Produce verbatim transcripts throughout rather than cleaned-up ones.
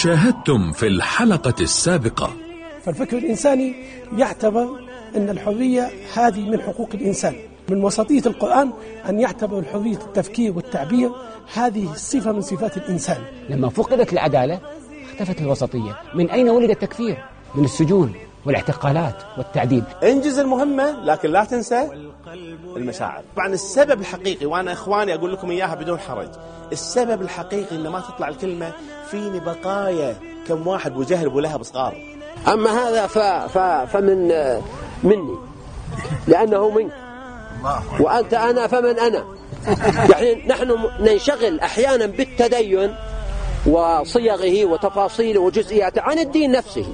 شاهدتم في الحلقة السابقة. فالفكر الإنساني يعتبر أن الحرية هذه من حقوق الإنسان. من وسطية القرآن أن يعتبر حرية التفكير والتعبير هذه صفة من صفات الإنسان. لما فقدت العدالة اختفت الوسطية. من أين ولد التكفير؟ من السجون والاعتقالات والتعذيب. انجز المهمة لكن لا تنسى المشاعر. طبعا السبب الحقيقي، وأنا إخواني أقول لكم إياها بدون حرج، السبب الحقيقي إن ما تطلع الكلمة فيني بقايا كم واحد أبو جهل أبو لهب صغار. أما هذا ف... ف... فمن مني لأنه منك، وأنت أنا فمن أنا. يعني نحن ننشغل أحيانا بالتدين وصيغه وتفاصيله وجزئياته عن الدين نفسه.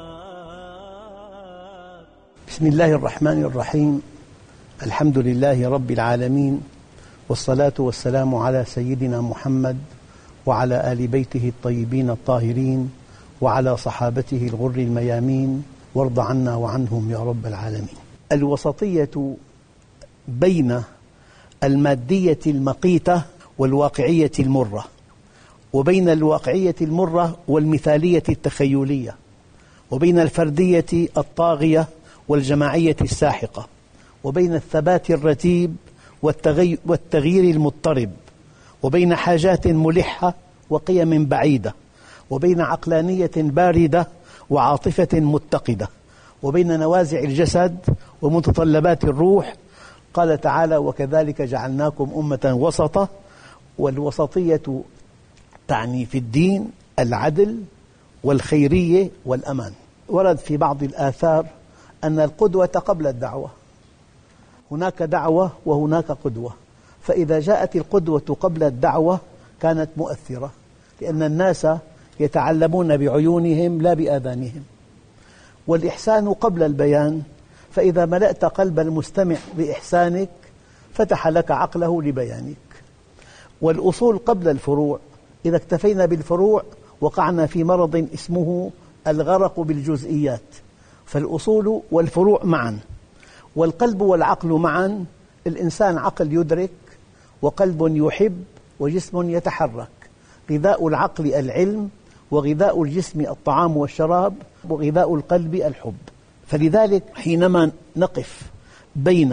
بسم الله الرحمن الرحيم. الحمد لله رب العالمين، والصلاة والسلام على سيدنا محمد وعلى آل بيته الطيبين الطاهرين وعلى صحابته الغر الميامين، وارض عنا وعنهم يا رب العالمين. الوسطية بين المادية المقيتة والواقعية المرة، وبين الواقعية المرة والمثالية التخيلية، وبين الفردية الطاغية والجماعية الساحقة، وبين الثبات الرتيب والتغيير المضطرب، وبين حاجات ملحة وقيم بعيدة، وبين عقلانية باردة وعاطفة متقدة، وبين نوازع الجسد ومتطلبات الروح. قال تعالى: وكذلك جعلناكم أمة وسطا. والوسطية تعني في الدين العدل والخيرية والأمان. ورد في بعض الآثار أن القدوة قبل الدعوة. هناك دعوة وهناك قدوة، فإذا جاءت القدوة قبل الدعوة كانت مؤثرة، لأن الناس يتعلمون بعيونهم لا بآذانهم. والإحسان قبل البيان، فإذا ملأت قلب المستمع بإحسانك فتح لك عقله لبيانك. والأصول قبل الفروع، إذا اكتفينا بالفروع وقعنا في مرض اسمه الغرق بالجزئيات. فالأصول والفروع معا، والقلب والعقل معا. الإنسان عقل يدرك وقلب يحب وجسم يتحرك. غذاء العقل العلم، وغذاء الجسم الطعام والشراب، وغذاء القلب الحب. فلذلك حينما نقف بين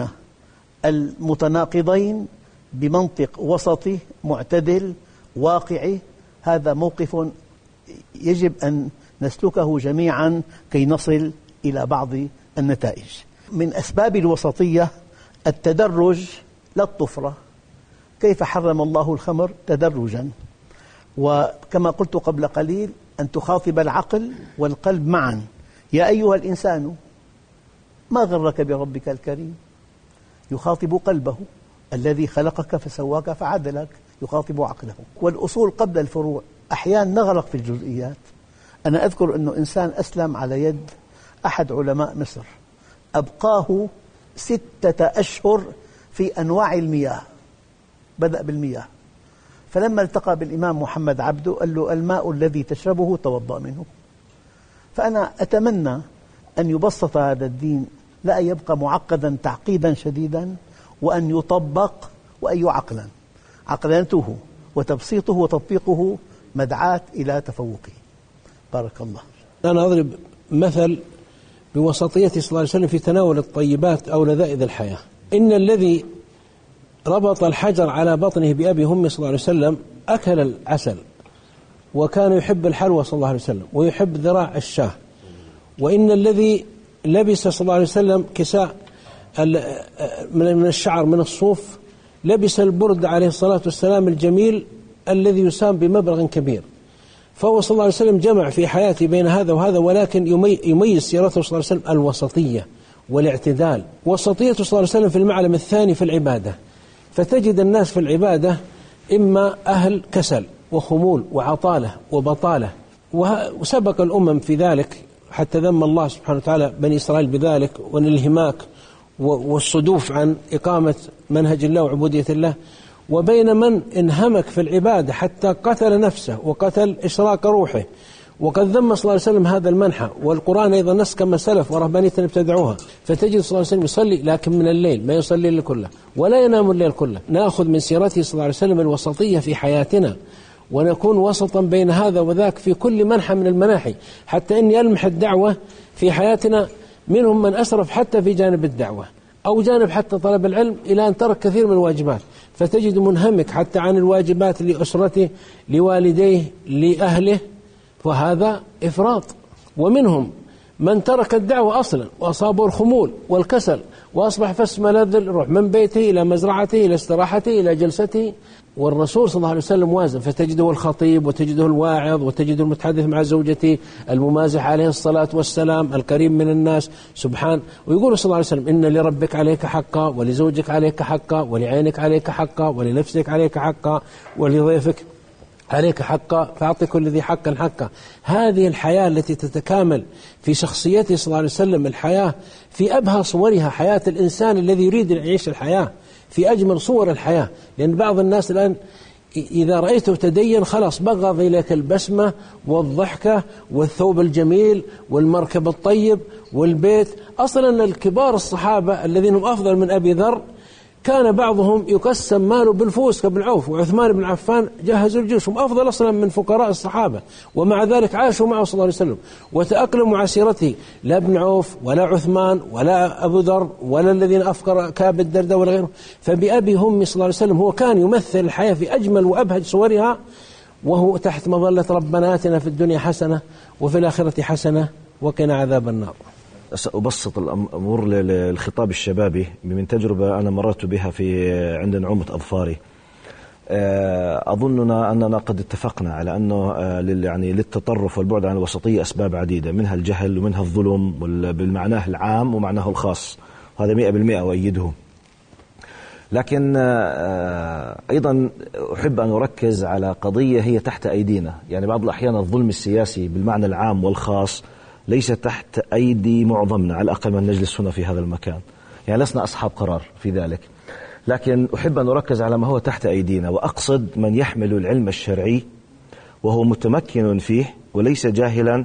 المتناقضين بمنطق وسطي معتدل واقعي، هذا موقف يجب أن نسلكه جميعا كي نصل إلى بعض النتائج. من أسباب الوسطية التدرج لا الطفرة. كيف حرم الله الخمر؟ تدرجا. وكما قلت قبل قليل أن تخاطب العقل والقلب معا. يا أيها الإنسان ما غرك بربك الكريم؟ يخاطب قلبه الذي خلقك فسواك فعدلك، يخاطب عقله. والأصول قبل الفروع. أحيانا نغرق في الجزئيات. أنا أذكر أنه إنسان أسلم على يد أحد علماء مصر، أبقاه ستة أشهر في أنواع المياه. بدأ بالمياه، فلما التقى بالإمام محمد عبده قال له: الماء الذي تشربه توضأ منه. فأنا أتمنى أن يبسط هذا الدين، لا يبقى معقدا تعقيدا شديدا، وأن يطبق وأي عقلا. عقلانته وتبسيطه وتطبيقه مدعاة إلى تفوقه. بارك الله. أنا أضرب مثل بوسطية صلى الله عليه وسلم في تناول الطيبات أو لذائذ الحياة. إن الذي ربط الحجر على بطنه بأبي همي صلى الله عليه وسلم أكل العسل، وكان يحب الحلوى صلى الله عليه وسلم، ويحب ذراع الشاه. وإن الذي لبس صلى الله عليه وسلم كساء من الشعر من الصوف، لبس البرد عليه الصلاة والسلام الجميل الذي يسام بمبلغ كبير. فهو صلى الله عليه وسلم جمع في حياته بين هذا وهذا، ولكن يميز سيرته صلى الله عليه وسلم الوسطية والاعتدال. وسطية صلى الله عليه وسلم في المعلم الثاني في العبادة. فتجد الناس في العبادة إما أهل كسل وخمول وعطالة وبطالة، وسبق الأمم في ذلك حتى ذم الله سبحانه وتعالى بني إسرائيل بذلك، والانهماك والصدوف عن إقامة منهج الله وعبودية الله. وبين من انهمك في العبادة حتى قتل نفسه وقتل إشراق روحه، وقد ذم صلى الله عليه وسلم هذا المنحى. والقرآن أيضا نص كما سلف ورهبانية ابتدعوها. فتجد صلى الله عليه وسلم يصلي لكن من الليل، ما يصلي الليل كله ولا ينام الليل كله. نأخذ من سيرته صلى الله عليه وسلم الوسطية في حياتنا، ونكون وسطا بين هذا وذاك في كل منحى من المناحي، حتى أن يلمح الدعوة في حياتنا منهم من أسرف حتى في جانب الدعوة أو جانب حتى طلب العلم إلى أن ترك كثير من الواجبات، فتجد منهمك حتى عن الواجبات لأسرته لوالديه لأهله، وهذا إفراط. ومنهم من ترك الدعوة أصلا وأصابه الخمول والكسل وأصبح فس ملذ الروح من بيته إلى مزرعته إلى استراحته إلى جلسته. والرسول صلى الله عليه وسلم وازن، فتجده الخطيب وتجده الواعظ وتجده المتحدث مع زوجته الممازح عليه الصلاة والسلام الكريم من الناس سبحان. ويقول صلى الله عليه وسلم إن لربك عليك حقا ولزوجك عليك حقا ولعينك عليك حقا ولنفسك عليك حقا ولضيفك عليك حقا فأعطي كل ذي حقا حقا. هذه الحياة التي تتكامل في شخصيته صلى الله عليه وسلم، الحياة في أبهى صورها، حياة الإنسان الذي يريد أن يعيش الحياة في أجمل صور الحياة. لأن بعض الناس الآن إذا رأيته تدين خلاص بغض إليك البسمة والضحكة والثوب الجميل والمركب الطيب والبيت. أصلا الكبار الصحابة الذين هم أفضل من أبي ذر كان بعضهم يقسم ماله بالفوس كابن عوف، وعثمان بن عفان جهزوا الجيوش، هم أفضل أصلا من فقراء الصحابة، ومع ذلك عاشوا معه صلى الله عليه وسلم وتأقلموا عسيرته. لا ابن عوف ولا عثمان ولا أبو ذر ولا الذين أفقر كاب الدرداء ولا غيره. فبأبي هم صلى الله عليه وسلم هو كان يمثل الحياة في أجمل وأبهج صورها، وهو تحت مظلة ربنا آتنا في الدنيا حسنة وفي الآخرة حسنة وقنا عذاب النار. سأبسط الأمور للخطاب الشبابي من تجربة أنا مررت بها في عند نعومة أظفاري. أظننا أننا قد اتفقنا على أنه يعني للتطرف والبعد عن الوسطية أسباب عديدة، منها الجهل ومنها الظلم بالمعناه العام ومعناه الخاص، وهذا مئة بالمئة أؤيده. لكن أيضا أحب أن أركز على قضية هي تحت أيدينا. يعني بعض الأحيان الظلم السياسي بالمعنى العام والخاص ليس تحت أيدي معظمنا، على الأقل من نجلس هنا في هذا المكان، يعني لسنا أصحاب قرار في ذلك. لكن أحب أن أركز على ما هو تحت أيدينا، وأقصد من يحمل العلم الشرعي وهو متمكن فيه وليس جاهلا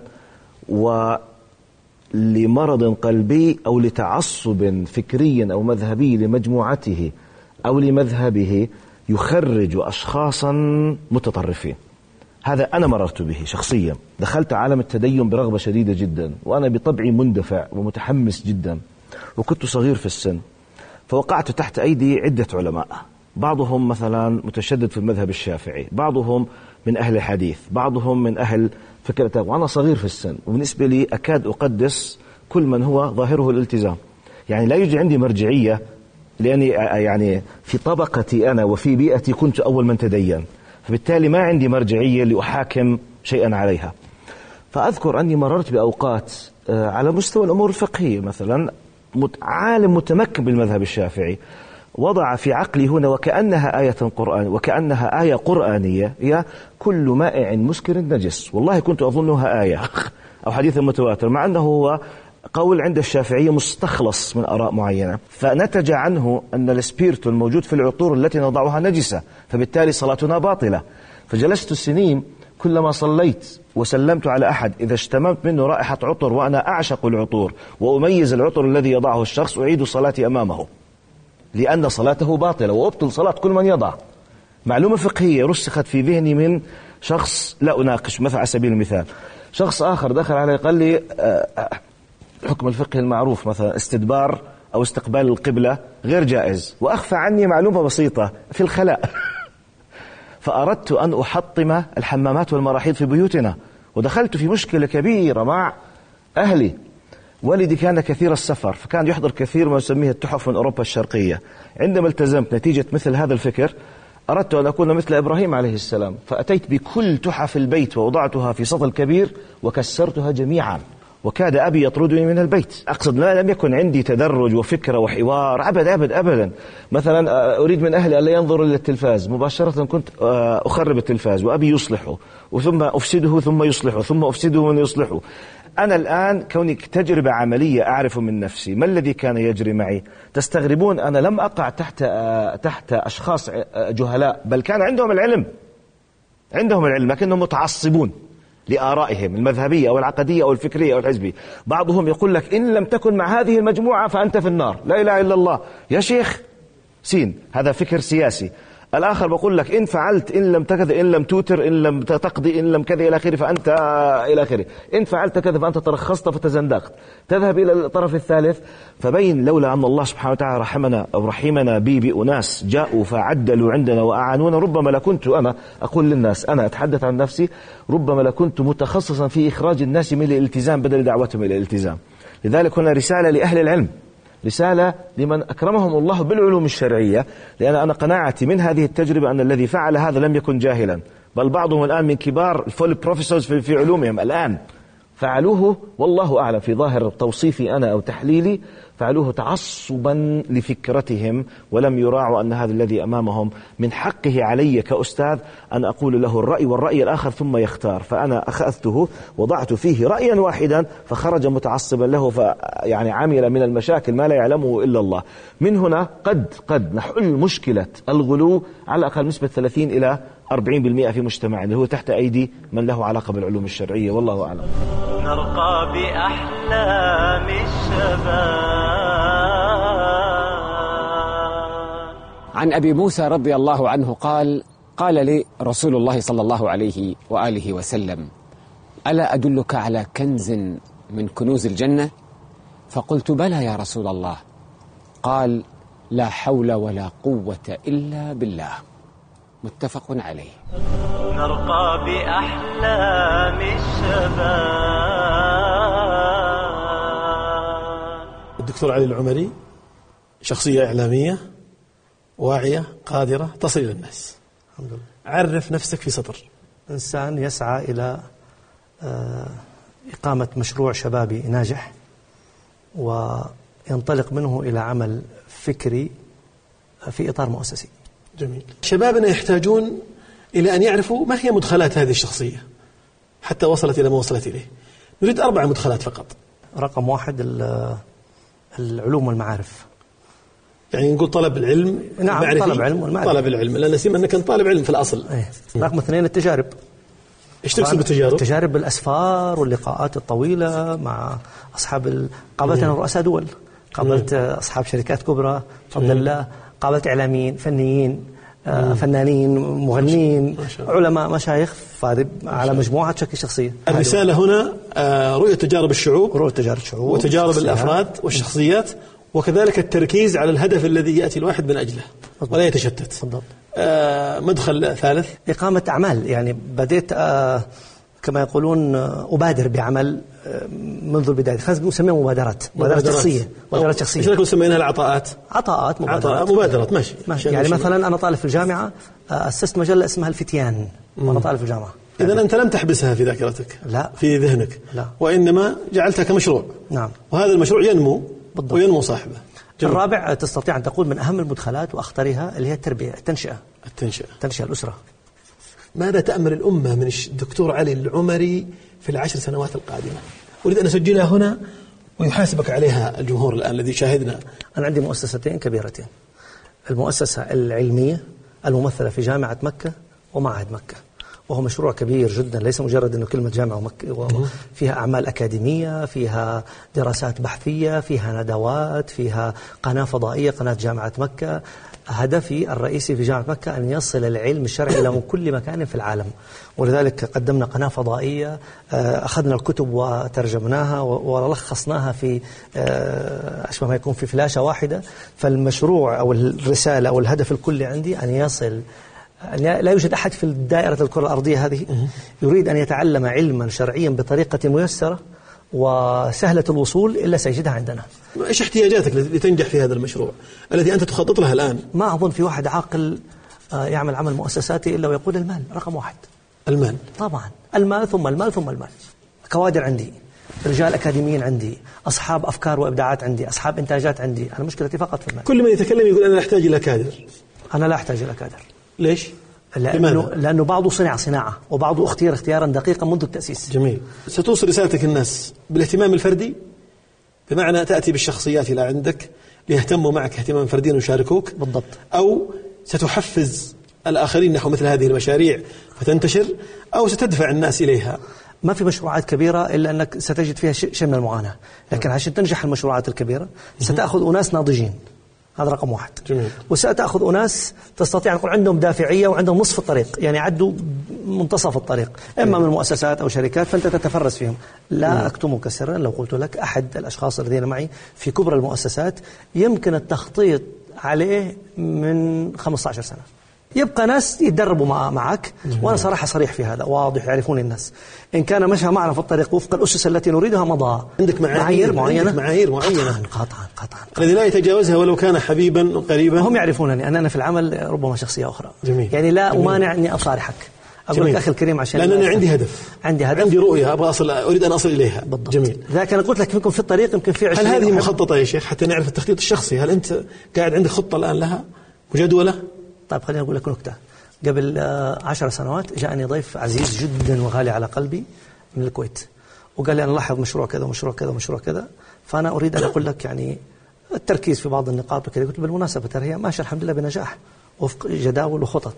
ولمرض قلبي أو لتعصب فكري أو مذهبي لمجموعته أو لمذهبه يخرج أشخاصا متطرفين. هذا أنا مررت به شخصيا. دخلت عالم التدين برغبة شديدة جدا، وأنا بطبعي مندفع ومتحمس جدا، وكنت صغير في السن، فوقعت تحت أيدي عدة علماء، بعضهم مثلا متشدد في المذهب الشافعي، بعضهم من أهل الحديث، بعضهم من أهل فكرة، وأنا صغير في السن، وبالنسبة لي أكاد أقدس كل من هو ظاهره الالتزام. يعني لا يوجد عندي مرجعية، لأني يعني في طبقتي أنا وفي بيئتي كنت أول من تدين، فبالتالي ما عندي مرجعية لأحاكم شيئا عليها. فأذكر أني مررت بأوقات على مستوى الأمور الفقهية، مثلا عالم متمكن بالمذهب الشافعي وضع في عقلي هنا وكأنها آية قرآن وكأنها آية قرآنية، هي كل مائع مسكر نجس. والله كنت أظنها آية أو حديث متواتر، مع أنه هو قول عند الشافعية مستخلص من آراء معينة. فنتج عنه أن السبيرتو الموجود في العطور التي نضعها نجسة، فبالتالي صلاتنا باطلة. فجلست سنين كلما صليت وسلمت على أحد إذا اشتممت منه رائحة عطر، وأنا أعشق العطور وأميز العطر الذي يضعه الشخص، أعيد صلاتي أمامه لأن صلاته باطلة، وأبطل صلاة كل من يضع. معلومة فقهية رسخت في ذهني من شخص لا أناقش. مثل على سبيل المثال، شخص آخر دخل علي قال لي حكم الفقه المعروف مثلا استدبار أو استقبال القبلة غير جائز، وأخفى عني معلومة بسيطة في الخلاء. فأردت أن أحطم الحمامات والمراحيض في بيوتنا، ودخلت في مشكلة كبيرة مع أهلي. والدي كان كثير السفر، فكان يحضر كثير ما يسميه التحف من أوروبا الشرقية. عندما التزمت نتيجة مثل هذا الفكر أردت أن أكون مثل إبراهيم عليه السلام، فأتيت بكل تحف البيت ووضعتها في سطل كبير وكسرتها جميعا، وكاد أبي يطردني من البيت. أقصد لا لم يكن عندي تدرج وفكرة وحوار، أبد أبد أبدا. مثلا أريد من أهلي ألا ينظروا إلى التلفاز، مباشرة كنت أخرب التلفاز وأبي يصلحه، وثم أفسده ثم يصلحه ثم أفسده ثم يصلحه. أنا الآن كوني تجربة عملية أعرف من نفسي ما الذي كان يجري معي. تستغربون أنا لم أقع تحت تحت أشخاص جهلاء، بل كان عندهم العلم، عندهم العلم لكنهم متعصبون لآرائهم المذهبية أو العقدية أو الفكرية أو الحزبية. بعضهم يقول لك إن لم تكن مع هذه المجموعة فأنت في النار، لا إله إلا الله. يا شيخ سين، هذا فكر سياسي. الآخر بقول لك إن فعلت إن لم تكذا إن لم توتر إن لم تقضي إن لم كذا إلى آخره فأنت إلى آخره، إن فعلت كذا فأنت ترخصت فتزندقت، تذهب إلى الطرف الثالث. فبين لولا أن الله سبحانه وتعالى رحمنا أو رحمنا بي بأناس جاءوا فعدلوا عندنا وأعانونا، ربما لكنت أنا أقول للناس، أنا أتحدث عن نفسي، ربما لكنت متخصصا في إخراج الناس من الالتزام بدل دعوتهم إلى الالتزام. لذلك هنا رسالة لأهل العلم، رسالة لمن أكرمهم الله بالعلوم الشرعية، لأن أنا قناعتي من هذه التجربة أن الذي فعل هذا لم يكن جاهلا، بل بعضهم الآن من كبار الفول بروفيسورز في, في علومهم الآن فعلوه، والله أعلم في ظاهر توصيفي أنا أو تحليلي، فعلوه تعصبا لفكرتهم، ولم يراعوا أن هذا الذي أمامهم من حقه علي كأستاذ أن أقول له الرأي والرأي الآخر ثم يختار. فأنا أخذته وضعت فيه رأيا واحدا فخرج متعصبا له، فيعني عمل من المشاكل ما لا يعلمه إلا الله. من هنا قد قد نحل مشكلة الغلو على الأقل نسبة ثلاثين إلى أربعين بالمئة في مجتمعنا اللي هو تحت أيدي من له علاقة بالعلوم الشرعية، والله أعلم. نرقى بأحلام الشباب. عن أبي موسى رضي الله عنه قال: قال لي رسول الله صلى الله عليه وآله وسلم: ألا أدلك على كنز من كنوز الجنة؟ فقلت: بلى يا رسول الله. قال: لا حول ولا قوة إلا بالله. متفق عليه. نرقى بأحلام الشباب. الدكتور علي العمري شخصية إعلامية واعية قادرة تصل إلى الناس. الحمد لله. عرف نفسك في سطر. إنسان يسعى إلى إقامة مشروع شبابي ناجح وينطلق منه إلى عمل فكري في إطار مؤسسي. جميل. شبابنا يحتاجون إلى أن يعرفوا ما هي مدخلات هذه الشخصية حتى وصلت إلى ما وصلت إليه. نريد أربع مدخلات فقط. رقم واحد العلوم والمعارف، يعني نقول طلب العلم. نعم، طلب علم والمعرفة. طلب العلم، لأن نسيم أنك أنت طالب علم في الأصل. ايه. رقم اثنين التجارب. إيش تقصد بالتجارب؟ التجارب بالأسفار واللقاءات الطويلة مع أصحاب. قابلت أنا رؤساء دول، قابلت أصحاب شركات كبرى بفضل الله، قابلت إعلاميين، فنيين، آه فنانين، مغنيين، علماء، مشايخ، فهذه على مجموعة تشكل شخصية. الرسالة هنا آه رؤية تجارب الشعوب، رؤية تجارب الشعوب وتجارب الأفراد والشخصيات، وكذلك التركيز على الهدف الذي يأتي الواحد من أجله ولا يتشتت. بالضبط. آه مدخل ثالث إقامة أعمال. يعني بديت آه كما يقولون أبادر بعمل منذ البداية. خلينا نسميها مبادرات، مبادرات شخصية، مبادرات شخصية. إيش رأيكم سميناها العطاءات؟ عطاءات، مبادرات. مبادرات، ماشي. ماشي. يعني مثلا أنا طالب في الجامعة، أسست مجلة اسمها الفتيان وأنا طالب في الجامعة. إذن أنت لم تحبسها في ذاكرتك، لا، في ذهنك، لا، وإنما جعلتها كمشروع. نعم. وهذا المشروع ينمو. بالضبط. وينمو صاحبه. جميل. الرابع تستطيع أن تقول من أهم المدخلات وأخطرها اللي هي التربية، التنشئة. التنشئة. تنشئة الأسرة. ماذا تأمل الأمة من الدكتور علي العمري في العشر سنوات القادمة؟ أريد أن أسجلها هنا ويحاسبك عليها الجمهور الآن الذي شاهدنا. أنا عندي مؤسستين كبيرتين. المؤسسة العلمية الممثلة في جامعة مكة ومعهد مكة، وهو مشروع كبير جدا، ليس مجرد أنه كلمة جامعة ومكة، فيها أعمال أكاديمية، فيها دراسات بحثية، فيها ندوات، فيها قناة فضائية، قناة جامعة مكة. هدفي الرئيسي في جامعة مكة أن يصل العلم الشرعي إلى كل مكان في العالم، ولذلك قدمنا قناة فضائية، أخذنا الكتب وترجمناها ولخصناها في أشبه ما يكون في فلاشة واحدة. فالمشروع أو الرسالة أو الهدف الكلي عندي أن يصل، لا يوجد أحد في دائرة الكرة الأرضية هذه يريد أن يتعلم علما شرعيا بطريقة ميسرة وسهلة الوصول إلا سيجدها عندنا. إيش احتياجاتك لتنجح في هذا المشروع الذي أنت تخطط لها الآن؟ ما أظن في واحد عاقل يعمل عمل مؤسساتي إلا ويقول المال رقم واحد. المال طبعا، المال ثم المال ثم المال. كوادر عندي، رجال أكاديميين عندي، أصحاب أفكار وإبداعات عندي، أصحاب إنتاجات عندي. أنا مشكلتي فقط في المال. كل من يتكلم يقول أنا أحتاج إلى كادر. أنا لا أحتاج إلى كادر. ليش؟ لأنه, لأنه بعضه صنع صناعة وبعضه اختيار اختيارا دقيقا منذ التأسيس. جميل. ستوصل رسالتك الناس بالاهتمام الفردي، بمعنى تأتي بالشخصيات إلى عندك ليهتموا معك اهتمام فرديا ويشاركوك. بالضبط. أو ستحفز الآخرين نحو مثل هذه المشاريع فتنتشر، أو ستدفع الناس إليها. ما في مشروعات كبيرة إلا أنك ستجد فيها شيء من المعاناة، لكن عشان تنجح المشروعات الكبيرة ستأخذ أناس ناضجين هذا رقم واحد. جميل. وستأخذ أناس تستطيع أن نقول عندهم دافعية وعندهم نصف الطريق، يعني عدوا منتصف الطريق، إما من مؤسسات أو شركات، فأنت تتفرس فيهم. لا أكتمك سرا لو قلت لك أحد الأشخاص الذين معي في كبرى المؤسسات يمكن التخطيط عليه من خمسة عشر سنة. يبقى ناس يتدربوا معك، وأنا صراحة صريح في هذا، واضح، يعرفون الناس. إن كان مشى معنا في الطريق وفق الأسس التي نريدها مضى. عندك معايير معينة؟ عندك معايير معينة قطعا قطعا قطعا الذي لا يتجاوزها ولو كان حبيبا قريبا. هم يعرفونني أنا في العمل ربما شخصية أخرى. جميل. يعني لا جميل. أمانع أني أصارحك، أقول لك أخي الكريم، عشان لأن أنا عندي هدف عندي هدف عندي رؤية أبغى أصل أريد أن أصل إليها. بالضبط. جميل. ذاك أنا قلت لك يمكن في الطريق يمكن في عشرين. هل هذه مخططة يا شيخ حتى نعرف التخطيط الشخصي؟ هل أنت قاعد عندك خطة الآن لها وجدولة؟ طيب خليني أقول لك نكتة. قبل عشر سنوات جاءني ضيف عزيز جدا وغالي على قلبي من الكويت، وقال لي أنا لاحظ مشروع كذا ومشروع كذا ومشروع كذا، فأنا أريد أن أقول لك يعني التركيز في بعض النقاط وكذا. قلت بالمناسبة ترى هي ماشية الحمد لله بنجاح وفق جداول وخطط.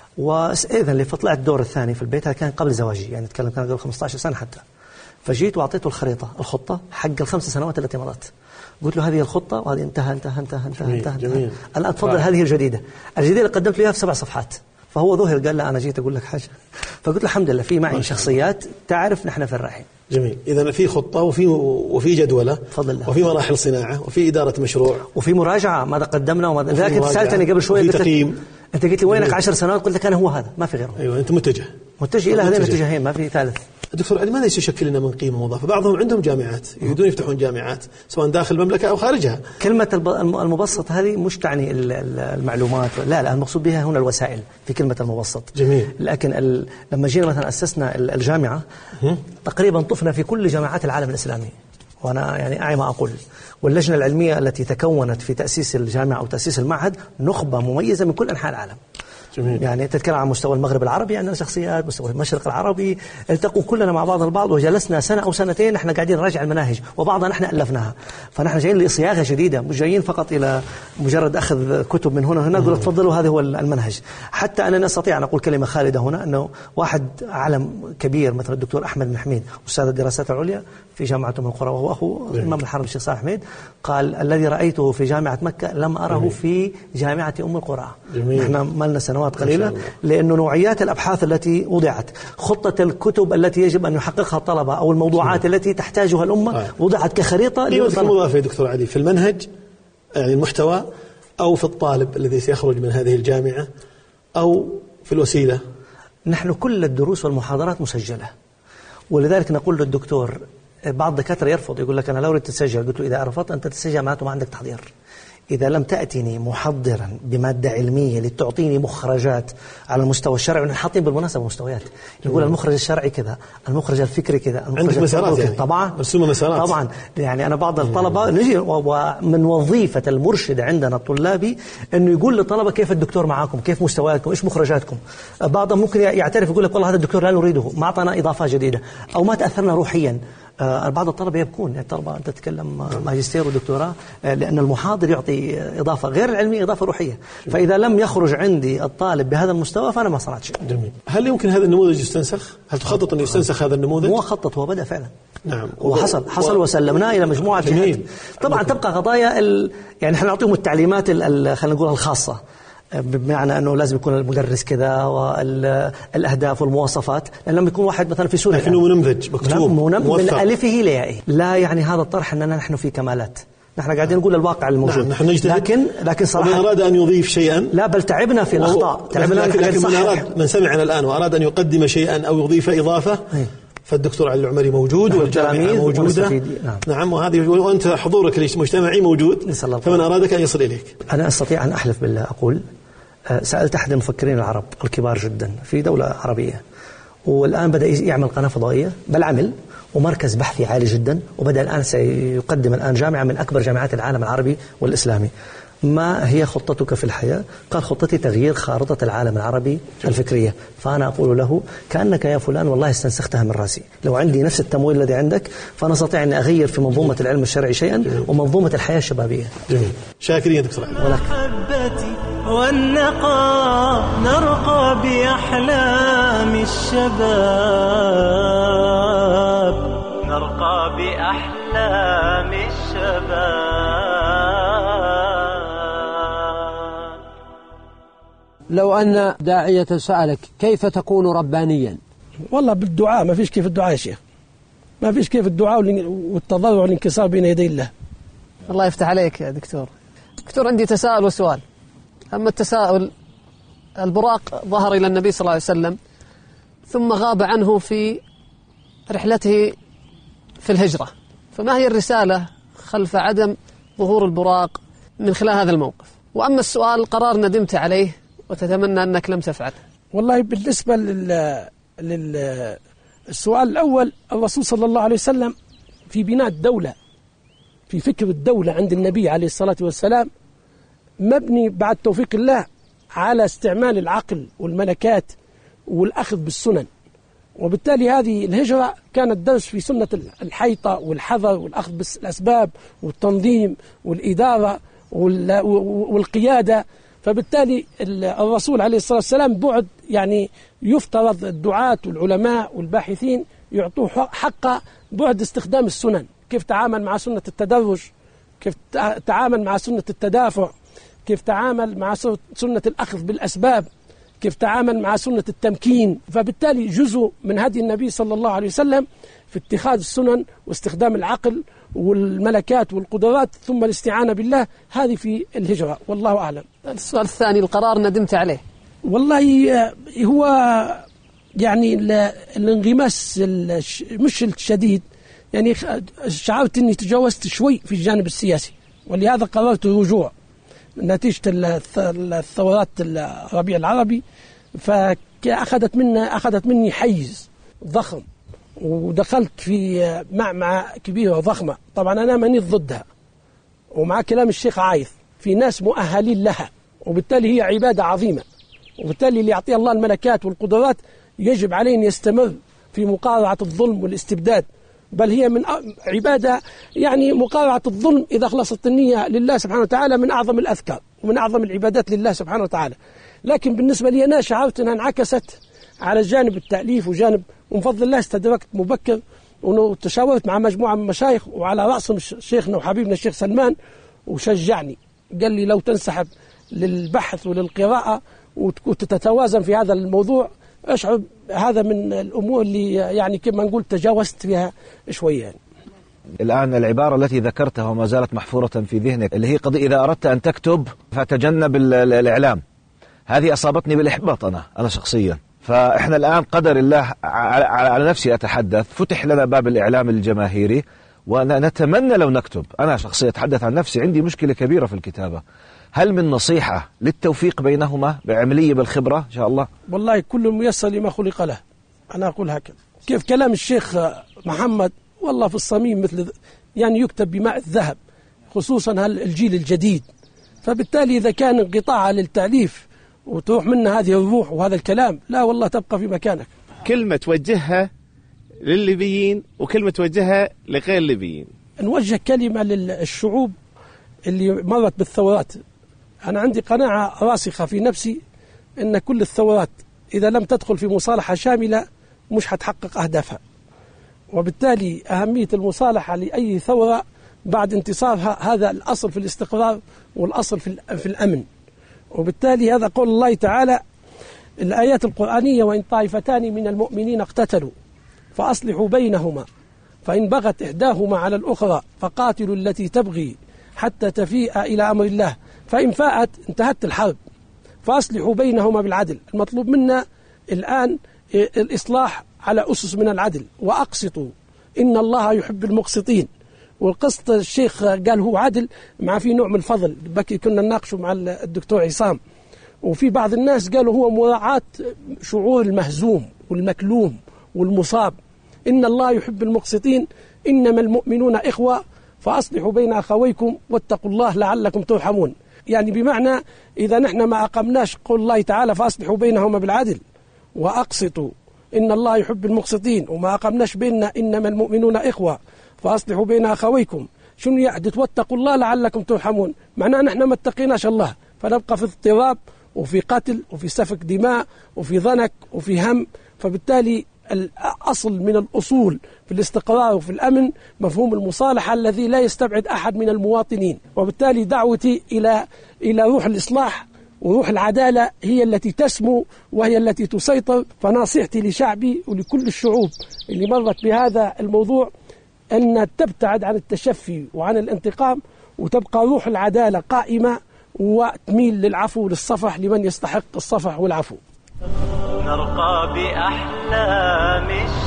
وإذن لي فطلعت الدور الثاني في البيت، هذا كان قبل زواجي، يعني نتكلم كان قبل خمسة عشر سنة حتى. فجيت وأعطيته الخريطة الخطة حق الخمس سنوات التي مضت. قلت له هذه الخطة وهذه انتهى انتهى انتهى انتهى جميل. انتهى, جميل. انتهى. الآن تفضل هذه الجديدة. الجديدة اللي قدمت له إياها في سبع صفحات. فهو ظهر قال لا أنا جيت أقول لك حاجة. فقلت له الحمد لله في معي شخصيات تعرف نحن في الرايحين. جميل. إذا في خطة وفي وفي جدولة، تفضل الله. وفي مراحل صناعة وفي إدارة مشروع وفي مراجعة ماذا قدمنا وماذا. ذاك أنت سألتني قبل شوية تقييم. أنت قلت لي وينك عشر سنوات، قلت لك أنا هو هذا ما في غيره. أيوة أنت متجه متجه إلى هذين الاتجاهين ما في ثالث. دكتور علي ماذا يشكل لنا من قيمة مضافة؟ بعضهم عندهم جامعات يريدون يفتحون جامعات سواء داخل المملكة أو خارجها. كلمة المبسط هذه مش تعني المعلومات، لا لا المقصود بها هنا الوسائل في كلمة المبسط. جميل. لكن لما جينا مثلا أسسنا الجامعة تقريبا طفنا في كل جامعات العالم الإسلامي، وأنا يعني أعي ما أقول. واللجنة العلمية التي تكونت في تأسيس الجامعة أو تأسيس المعهد نخبة مميزة من كل أنحاء العالم. جميل. يعني تتكلم عن مستوى المغرب العربي عندنا يعني شخصيات، مستوى المشرق العربي، التقوا كلنا مع بعض البعض وجلسنا سنة أو سنتين نحن قاعدين نراجع المناهج وبعضها نحن ألفناها. فنحن جايين لصياغة جديدة، مش جايين فقط إلى مجرد أخذ كتب من هنا وهنا نقول تفضلوا هذا هو المنهج. حتى أنا نستطيع أن أقول كلمة خالدة هنا، أنه واحد علم كبير مثل الدكتور أحمد بن حميد أستاذ الدراسات العليا في جامعة أم القرى وهو أخو إمام الحرم الشيخ صالح حميد، قال الذي رأيته في جامعة مكة لم أره جميل. في جامعة أم القرى. نحن مالنا سنوات قليلة لأنه نوعيات الأبحاث التي وضعت، خطة الكتب التي يجب أن يحققها الطلبة أو الموضوعات جميل. التي تحتاجها الأمة آه. وضعت كخريطة. قيمة المضافة يا دكتور علي في المنهج يعني المحتوى أو في الطالب الذي سيخرج من هذه الجامعة أو في الوسيلة؟ نحن كل الدروس والمحاضرات مسجلة، ولذلك نقول للدكتور بعض الدكاترة يرفض، يقول لك أنا لو أريد تسجل. قلت له إذا رفضت أنت تسجل معناته ما عندك تحضير. إذا لم تأتني محضرا بمادة علمية لتعطيني مخرجات على المستوى الشرعي، ونحن حاطين بالمناسبة مستويات، يقول المخرج الشرعي كذا، المخرج الفكري كذا، عندك مسارات يعني. طبعا مرسومة مسارات. طبعا يعني أنا بعض الطلبة نجي ومن وظيفة المرشد عندنا الطلابي أنه يقول للطلبة كيف الدكتور معاكم، كيف مستوياتكم، إيش مخرجاتكم. بعضهم ممكن يعترف يقول لك والله هذا الدكتور لا نريده، ما أعطانا إضافة جديدة أو ما تأثرنا روحيا. آه بعض الطلبة يبكون، يعني الطلبة أنت تتكلم ماجستير ودكتوراه، آه لأن المحاضر يعطي إضافة غير العلمية، إضافة روحية. فإذا لم يخرج عندي الطالب بهذا المستوى فأنا ما صنعت شيء. جميل. هل يمكن هذا النموذج يستنسخ؟ هل تخطط أن يستنسخ هذا النموذج؟ مو خطط، هو بدأ فعلا. نعم. وحصل حصل و... وسلمناه إلى مجموعة جميل. طبعا تبقى قضايا ال... يعني احنا نعطيهم التعليمات ال... خلينا نقول الخاصة، بمعنى أنه لازم يكون المدرس كذا والأهداف والمواصفات، لأن لما يكون واحد مثلا في سوريا لكنه منمذج مكتوب من ألفه ليائه، لا يعني هذا الطرح أننا نحن في كمالات، نحن قاعدين نقول الواقع الموجود. نعم. نحن نجتهد، لكن لكن صراحة من أراد أن يضيف شيئا لا بل تعبنا في الأخطاء، تعبنا لكن, لكن من أراد من سمعنا الآن وأراد أن يقدم شيئا أو يضيف إضافة هي. فالدكتور علي العمري موجود والجامعة موجودة. نعم. نعم وهذه وأنت حضورك المجتمعي موجود، فمن أرادك أن يصل إليك. أنا أستطيع أن أحلف بالله أقول سألت أحد المفكرين العرب الكبار جدا في دولة عربية، والآن بدأ يعمل قناة فضائية، بل عمل ومركز بحثي عالي جدا، وبدأ الآن سيقدم الآن جامعة من أكبر جامعات العالم العربي والإسلامي. ما هي خطتك في الحياة؟ قال خطتي تغيير خارطة العالم العربي الفكرية. فأنا أقول له كأنك يا فلان والله استنسختها من رأسي، لو عندي نفس التمويل الذي عندك فأنا أستطيع أن أغير في منظومة العلم الشرعي شيئا ومنظومة الحياة الشبابية. جميل. شاكرين يا دكتور علي. والنقى نرقى بأحلام الشباب، نرقى بأحلام الشباب. لو أن داعية سألك كيف تكون ربانيا؟ والله بالدعاء، ما فيش كيف الدعاء يا شيخ، ما فيش كيف الدعاء والتضرع والانكسار بين يدي الله. الله يفتح عليك يا دكتور. دكتور عندي تساؤل وسؤال. أما التساؤل، البراق ظهر إلى النبي صلى الله عليه وسلم ثم غاب عنه في رحلته في الهجرة، فما هي الرسالة خلف عدم ظهور البراق من خلال هذا الموقف؟ وأما السؤال، قرار ندمت عليه وتتمنى أنك لم تفعل. والله بالنسبة لل... للسؤال الأول، الرسول صلى الله عليه وسلم في بناء الدولة، في فكر الدولة عند النبي عليه الصلاة والسلام مبني بعد توفيق الله على استعمال العقل والملكات والأخذ بالسنن. وبالتالي هذه الهجرة كانت درس في سنة الحيطة والحذر والأخذ بالأسباب والتنظيم والإدارة والقيادة. فبالتالي الرسول عليه الصلاة والسلام بعد، يعني يفترض الدعاة والعلماء والباحثين يعطوه حق بعد استخدام السنن، كيف تعامل مع سنة التدرج، كيف تعامل مع سنة التدافع، كيف تعامل مع سنة الأخذ بالأسباب، كيف تعامل مع سنة التمكين. فبالتالي جزء من هدي النبي صلى الله عليه وسلم في اتخاذ السنن واستخدام العقل والملكات والقدرات ثم الاستعانة بالله، هذه في الهجرة، والله أعلم. السؤال الثاني، القرار ندمت عليه؟ والله هو يعني الانغماس مش الشديد، يعني شعرت أني تجاوزت شوي في الجانب السياسي، ولهذا قررت الرجوع نتيجة الثورات الربيع العربي، فأخذت مني أخذت مني حيز ضخم، ودخلت في معمعة كبيرة ضخمة. طبعا أنا ماني ضدها، ومع كلام الشيخ عايث في ناس مؤهلين لها، وبالتالي هي عبادة عظيمة، وبالتالي اللي يعطيها الله الملكات والقدرات يجب عليه أن يستمر في مقارعة الظلم والاستبداد، بل هي من عبادة، يعني مقارعة الظلم إذا خلصت النية لله سبحانه وتعالى من أعظم الأذكار ومن أعظم العبادات لله سبحانه وتعالى. لكن بالنسبة لي أنا شعرت أنها انعكست على جانب التأليف وجانب، ومن فضل الله استدركت مبكر وتشاورت مع مجموعة من المشايخ، وعلى رأسهم شيخنا وحبيبنا الشيخ سلمان، وشجعني قال لي لو تنسحب للبحث وللقراءة وتتوازن في هذا الموضوع. أشعر هذا من الأمور اللي يعني كما نقول تجاوزت فيها شوية يعني. الآن العبارة التي ذكرتها وما زالت محفورة في ذهنك، اللي هي قضية إذا أردت أن تكتب فتجنب الإعلام، هذه أصابتني بالإحباط أنا أنا شخصيا. فإحنا الآن قدر الله على نفسي أتحدث، فتح لنا باب الإعلام الجماهيري، ونتمنى لو نكتب. أنا شخصيا أتحدث عن نفسي، عندي مشكلة كبيرة في الكتابة. هل من نصيحة للتوفيق بينهما بعملية بالخبرة إن شاء الله؟ والله كل ميسر لما خلق له، أنا أقول هكذا. كيف كلام الشيخ محمد، والله في الصميم مثل يعني يكتب بماء الذهب، خصوصا الجيل الجديد. فبالتالي إذا كان انقطاع للتأليف وتروح منا هذه الروح وهذا الكلام، لا والله تبقى في مكانك. كلمة توجهها للليبيين وكلمة توجهها لغير الليبيين. نوجه كلمة للشعوب اللي مرت بالثورات. أنا عندي قناعة راسخة في نفسي أن كل الثورات إذا لم تدخل في مصالحة شاملة مش هتحقق أهدافها، وبالتالي أهمية المصالحة لأي ثورة بعد انتصارها هذا الأصل في الاستقرار والأصل في الأمن. وبالتالي هذا قول الله تعالى الآيات القرآنية: وإن طائفتان من المؤمنين اقتتلوا فأصلحوا بينهما فإن بغت إحداهما على الأخرى فقاتلوا التي تبغي حتى تفيء إلى أمر الله فإن فاءت انتهت الحرب فأصلحوا بينهما بالعدل. المطلوب منا الآن الإصلاح على أسس من العدل، وأقسطوا إن الله يحب المقسطين. والقسط الشيخ قال هو عدل مع في نوع من الفضل، بكي كنا نناقشه مع الدكتور عصام. وفي بعض الناس قالوا هو مراعاة شعور المهزوم والمكلوم والمصاب. إن الله يحب المقسطين، إنما المؤمنون إخوة فأصلحوا بين أخويكم واتقوا الله لعلكم ترحمون. يعني بمعنى إذا نحن ما أقمناش قول الله تعالى فأصلحوا بينهما بالعدل وأقسطوا إن الله يحب المقسطين، وما أقمناش بيننا إنما المؤمنون إخوة فأصلحوا بين أخويكم، شنو يحدث؟ واتقوا الله لعلكم ترحمون. معناه نحن ما اتقيناش الله، فنبقى في اضطراب وفي قتل وفي سفك دماء وفي ضنك وفي هم. فبالتالي الأصل من الأصول في الاستقرار وفي الأمن مفهوم المصالحة الذي لا يستبعد أحد من المواطنين. وبالتالي دعوتي إلى إلى روح الإصلاح وروح العدالة هي التي تسمو وهي التي تسيطر. فنصيحتي لشعبي ولكل الشعوب اللي مرت بهذا الموضوع أن تبتعد عن التشفي وعن الانتقام، وتبقى روح العدالة قائمة وتميل للعفو للصفح لمن يستحق الصفح والعفو. نرقى بأحلام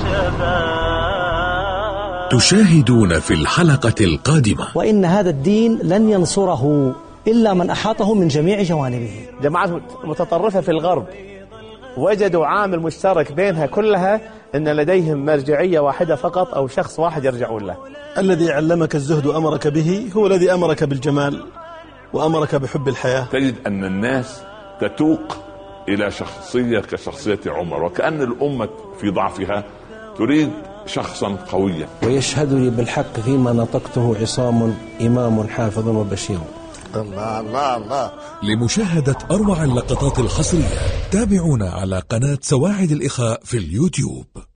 الشباب. تشاهدون في الحلقة القادمة. وإن هذا الدين لن ينصره إلا من أحاطه من جميع جوانبه. جماعات متطرفة في الغرب وجدوا عامل مشترك بينها كلها أن لديهم مرجعية واحدة فقط أو شخص واحد يرجعون له. الذي علمك الزهد وأمرك به هو الذي أمرك بالجمال وأمرك بحب الحياة. تجد أن الناس تتوق إلى شخصية كشخصية عمر، وكأن الأمة في ضعفها تريد شخصا قويا. ويشهد لي بالحق فيما نطقته عصام إمام حافظ وبشير. الله الله الله. لمشاهدة أروع اللقطات الحصرية تابعونا على قناة سواعد الإخاء في اليوتيوب.